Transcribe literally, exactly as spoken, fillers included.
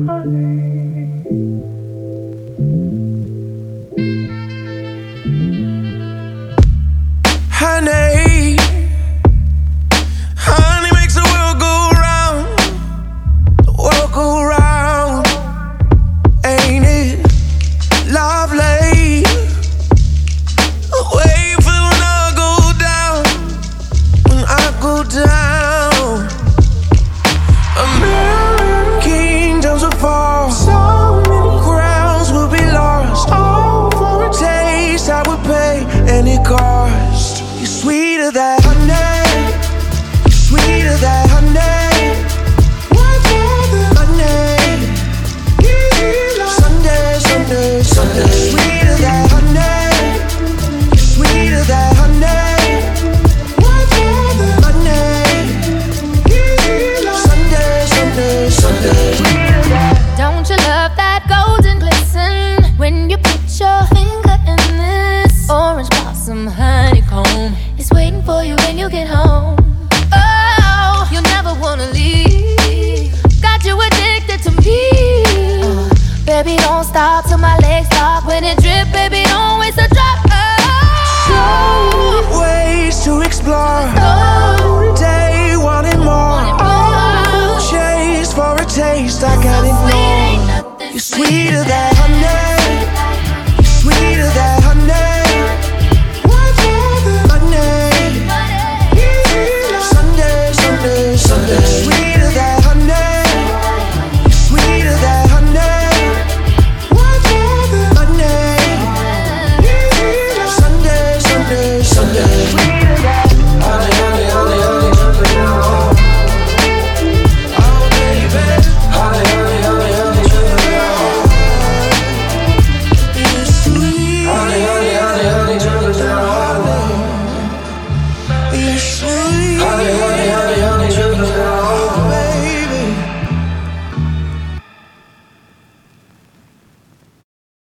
Honey, honey makes the world go round, the world go round, ain't it lovely? Wait for when I go down, when I go down. A million kingdoms will fall, so many crowns will be lost, all for a taste I would pay any cost. You're sweeter than honey, you're sweeter than honey. What's all the money? Sunday, Sunday, Sunday. Sweeter than honey, you're sweeter than honey. What's all the money? Sunday, Sunday, Sunday. Don't you love that golden glisten when you put your finger in this orange blossom honeycomb? It's waiting for you when you get home. Oh, you'll never wanna leave. Got you addicted to me. Uh, baby, don't stop till my legs stop. When it drip, baby,